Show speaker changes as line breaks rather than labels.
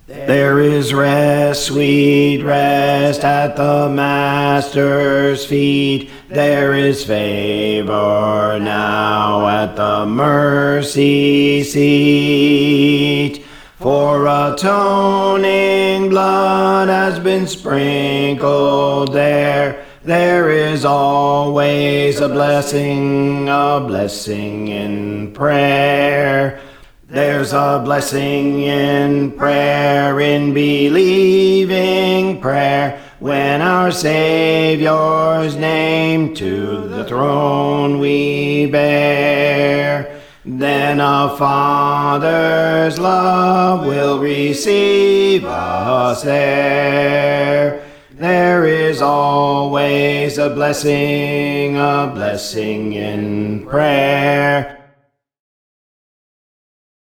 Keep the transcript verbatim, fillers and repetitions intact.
There is rest, sweet rest at the Master's feet. There is favor now at the mercy seat. For atoning blood has been sprinkled there. There is always a blessing, a blessing in prayer. There's a blessing in prayer, in believing prayer, when our Savior's name to the throne we bear. Then a Father's love will receive us there. There is always a blessing, a blessing in prayer.